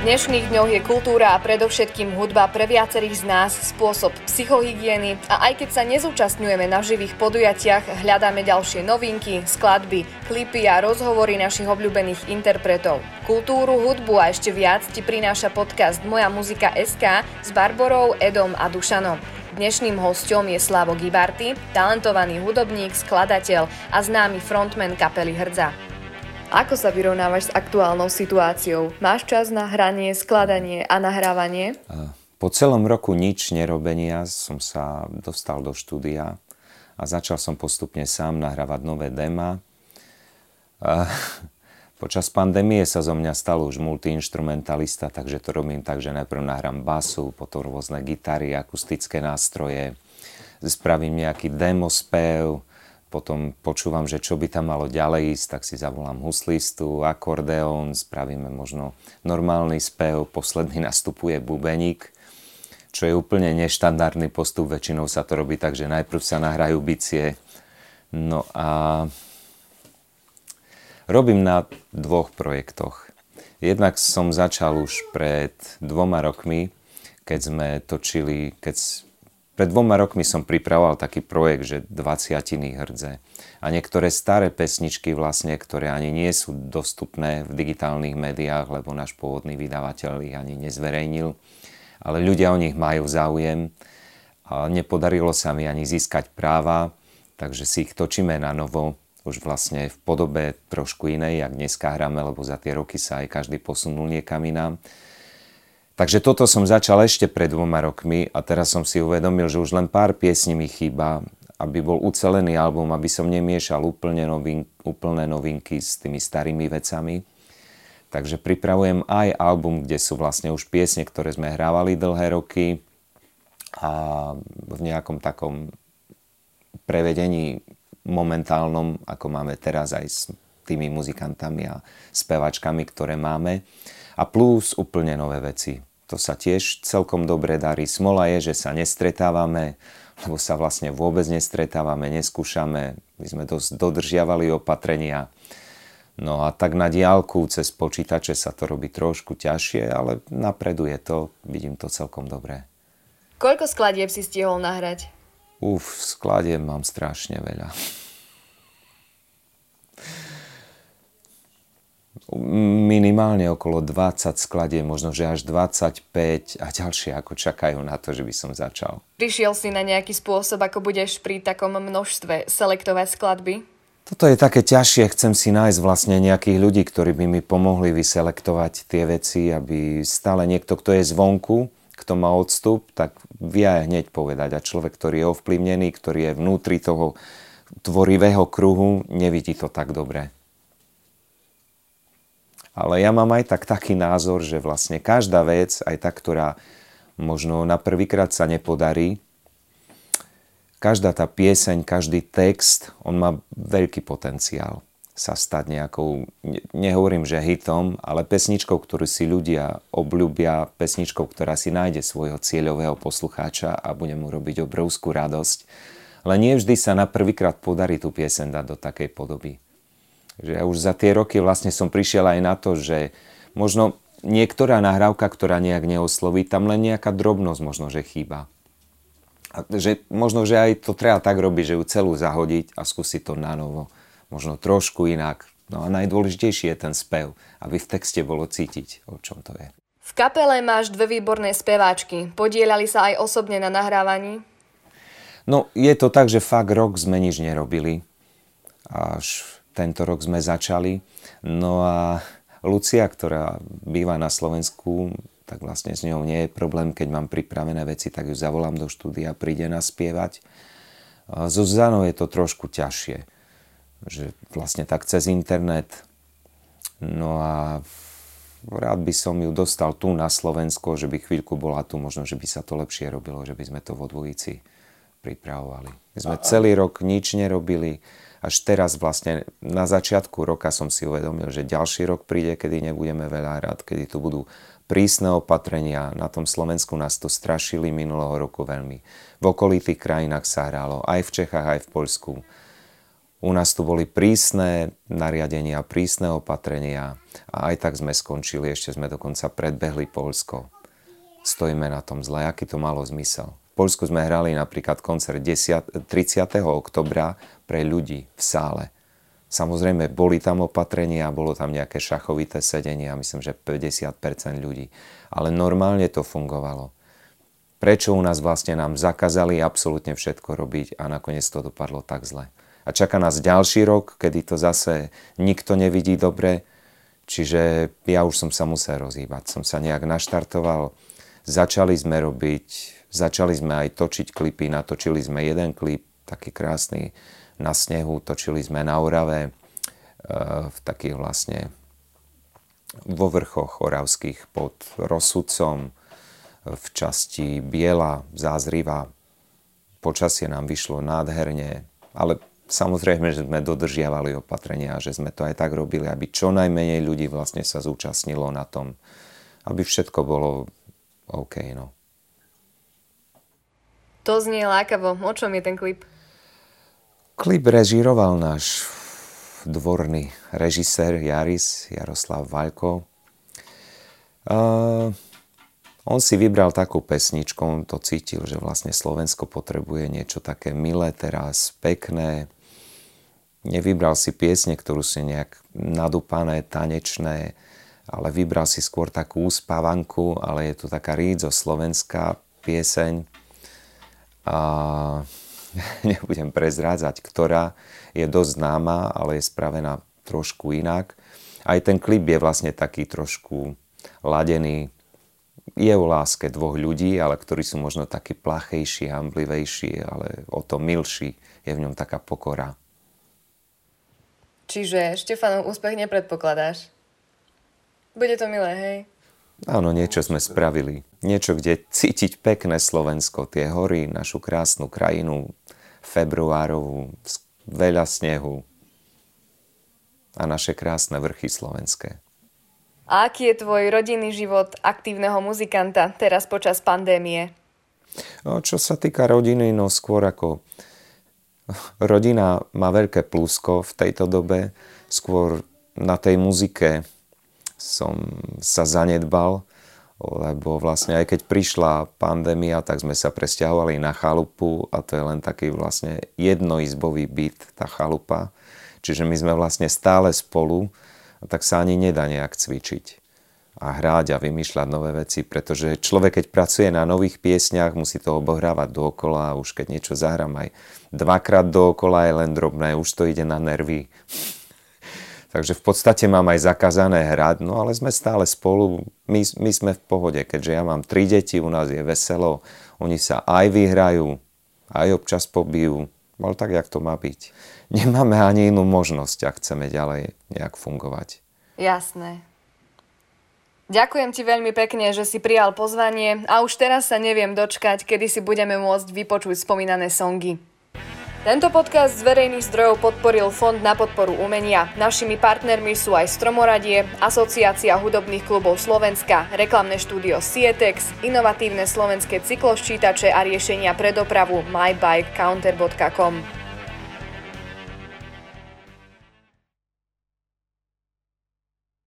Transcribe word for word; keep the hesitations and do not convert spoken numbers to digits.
dnešných dňoch je kultúra a predovšetkým hudba pre viacerých z nás spôsob psychohygieny a aj keď sa nezúčastňujeme na živých podujatiach, hľadáme ďalšie novinky, skladby, klipy a rozhovory našich obľúbených interpretov. Kultúru, hudbu a ešte viac ti prináša podcast Moja muzika bodka es ká s Barborou, Edom a Dušanom. Dnešným hosťom je Slavo Gibarty, talentovaný hudobník, skladateľ a známy frontman kapely Hrdza. Ako sa vyrovnávaš s aktuálnou situáciou? Máš čas na hranie, skladanie a nahrávanie? Po celom roku nič nerobenia som sa dostal do štúdia a začal som postupne sám nahrávať nové déma. Počas pandémie sa zo mňa stal už multiinstrumentalista, takže to robím tak, že najprv nahrám basu, potom rôzne gitary, akustické nástroje, spravím nejaký demospev, potom počúvam, že čo by tam malo ďalej ísť, tak si zavolám huslistu, akordeón, spravíme možno normálny spev, posledný nastupuje bubeník, čo je úplne neštandardný postup, väčšinou sa to robí tak, že najprv sa nahrajú bicie. No a robím na dvoch projektoch. Jednak som začal už pred dvoma rokmi, keď sme točili, keď Pred dvoma rokmi som pripravoval taký projekt, že dvaciatiny Hrdze. A niektoré staré pesničky vlastne, ktoré ani nie sú dostupné v digitálnych médiách, lebo náš pôvodný vydavateľ ich ani nezverejnil. Ale ľudia o nich majú záujem. A nepodarilo sa mi ani získať práva, takže si ich točíme na novo. Už vlastne v podobe trošku inej, jak dneska hráme, lebo za tie roky sa aj každý posunul niekam inám. Takže toto som začal ešte pred dvoma rokmi a teraz som si uvedomil, že už len pár piesní mi chýba, aby bol ucelený album, aby som nemiešal úplne novin, úplné novinky s tými starými vecami. Takže pripravujem aj album, kde sú vlastne už piesne, ktoré sme hrávali dlhé roky a v nejakom takom prevedení momentálnom, ako máme teraz aj s tými muzikantami a spevačkami, ktoré máme. A plus úplne nové veci. To sa tiež celkom dobre darí. Smola je, že sa nestretávame, lebo sa vlastne vôbec nestretávame, neskúšame. My sme dosť dodržiavali opatrenia. No a tak na diaľku cez počítače sa to robí trošku ťažšie, ale napreduje to, vidím to celkom dobre. Koľko skladieb si stihol nahrať? Uf, skladieb mám strašne veľa. Minimálne okolo dvadsať skladie, možno že až dvadsaťpäť a ďalšie ako čakajú na to, že by som začal. Prišiel si na nejaký spôsob, ako budeš pri takom množstve selektovať skladby? Toto je také ťažšie, chcem si nájsť vlastne nejakých ľudí, ktorí by mi pomohli vyselektovať tie veci, aby stále niekto, kto je zvonku, kto má odstup, tak vie aj hneď povedať. A človek, ktorý je ovplyvnený, ktorý je vnútri toho tvorivého kruhu, nevidí to tak dobre. Ale ja mám aj tak taký názor, že vlastne každá vec, aj tá, ktorá možno na prvýkrát sa nepodarí, každá tá pieseň, každý text, on má veľký potenciál sa stať nejakou, nehovorím, že hitom, ale pesničkou, ktorú si ľudia obľúbia, pesničkou, ktorá si nájde svojho cieľového poslucháča a bude mu robiť obrovskú radosť. Ale nie vždy sa na prvýkrát podarí tú pieseň dať do takej podoby. Že ja už za tie roky vlastne som prišiel aj na to, že možno niektorá nahrávka, ktorá nejak neosloví, tam len nejaká drobnosť možno, že chýba. A že možno, že aj to treba tak robiť, že ju celú zahodiť a skúsiť to na novo. Možno trošku inak. No a najdôležitejší je ten spev, aby v texte bolo cítiť, o čom to je. V kapele máš dve výborné speváčky. Podieľali sa aj osobne na nahrávaní? No, je to tak, že fakt rok sme nič nerobili. Až tento rok sme začali. No a Lucia, ktorá býva na Slovensku, tak vlastne s ňou nie je problém, keď mám pripravené veci, tak ju zavolám do štúdia, príde naspievať. A so Zuzanou je to trošku ťažšie, že vlastne tak cez internet. No a rád by som ju dostal tu na Slovensko, že by chvíľku bola tu, možno, že by sa to lepšie robilo, že by sme to vo dvojici pripravovali. My sme celý rok nič nerobili. Až teraz vlastne na začiatku roka som si uvedomil, že ďalší rok príde, kedy nebudeme veľa hrať, kedy tu budú prísne opatrenia. Na tom Slovensku nás to strašili minulého roku veľmi. V okolitých krajinách sa hralo, aj v Čechách, aj v Poľsku. U nás tu boli prísne nariadenia, prísne opatrenia a aj tak sme skončili, ešte sme dokonca predbehli Poľsko. Stojíme na tom zle, aký to malo zmysel. V Poľsku sme hrali napríklad koncert tridsiateho októbra pre ľudí v sále. Samozrejme, boli tam opatrenia, bolo tam nejaké šachovité sedenie, myslím, že päťdesiat percent ľudí. Ale normálne to fungovalo. Prečo u nás vlastne nám zakázali absolútne všetko robiť a nakoniec to dopadlo tak zle. A čaká nás ďalší rok, kedy to zase nikto nevidí dobre, čiže ja už som sa musel rozhýbať. Som sa nejak naštartoval, začali sme robiť, začali sme aj točiť klipy, natočili sme jeden klip, taký krásny, na snehu, točili sme na Orave, v takých vlastne vo vrchoch oravských pod Rozsudcom, v časti Biela, Zázriva. Počasie nám vyšlo nádherne, ale samozrejme, že sme dodržiavali opatrenia, že sme to aj tak robili, aby čo najmenej ľudí vlastne sa zúčastnilo na tom, aby všetko bolo OK. No. To znie lákavo. O čom je ten klip? Klip režíroval náš dvorný režisér Jaris, Jaroslav Vaľko. Uh, on si vybral takú pesničku, on to cítil, že vlastne Slovensko potrebuje niečo také milé teraz, pekné. Nevybral si piesne, ktorú si nejak nadúpané, tanečné, ale vybral si skôr takú uspávanku, ale je to taká rídzo-slovenská pieseň. A nebudem prezrádzať, ktorá je dosť známa, ale je spravená trošku inak. Aj ten klip je vlastne taký trošku ladený. Je o láske dvoch ľudí, ale ktorí sú možno takí plachejší, hamblivejší, ale o to milší. Je v ňom taká pokora. Čiže Štefanov úspech nepredpokladáš? Bude to milé, hej? Áno, niečo sme spravili. Niečo, kde cítiť pekné Slovensko, tie hory, našu krásnu krajinu, februárovú, veľa snehu a naše krásne vrchy slovenské. A aký je tvoj rodinný život aktívneho muzikanta teraz počas pandémie? No, čo sa týka rodiny, no skôr ako rodina má veľké plusko v tejto dobe. Skôr na tej muzike som sa zanedbal, lebo vlastne aj keď prišla pandémia, tak sme sa presťahovali na chalupu a to je len taký vlastne jednoizbový byt, tá chalupa. Čiže my sme vlastne stále spolu, tak sa ani nedá nejak cvičiť a hrať a vymýšľať nové veci, pretože človek, keď pracuje na nových piesniach, musí to obohrávať dookola a už keď niečo zahrám aj dvakrát dookola je len drobné, už to ide na nervy. Takže v podstate mám aj zakázané hrať, no ale sme stále spolu, my, my sme v pohode, keďže ja mám tri deti, u nás je veselo, oni sa aj vyhrajú, aj občas pobijú, ale tak, jak to má byť. Nemáme ani inú možnosť, ak chceme ďalej nejak fungovať. Jasné. Ďakujem ti veľmi pekne, že si prijal pozvanie a už teraz sa neviem dočkať, kedy si budeme môcť vypočuť spomínané songy. Tento podcast z verejných zdrojov podporil Fond na podporu umenia. Našimi partnermi sú aj Stromoradie, Asociácia hudobných klubov Slovenska, reklamné štúdio Sietex, inovatívne slovenské cykloščítače a riešenia pre dopravu my bike counter bodka com.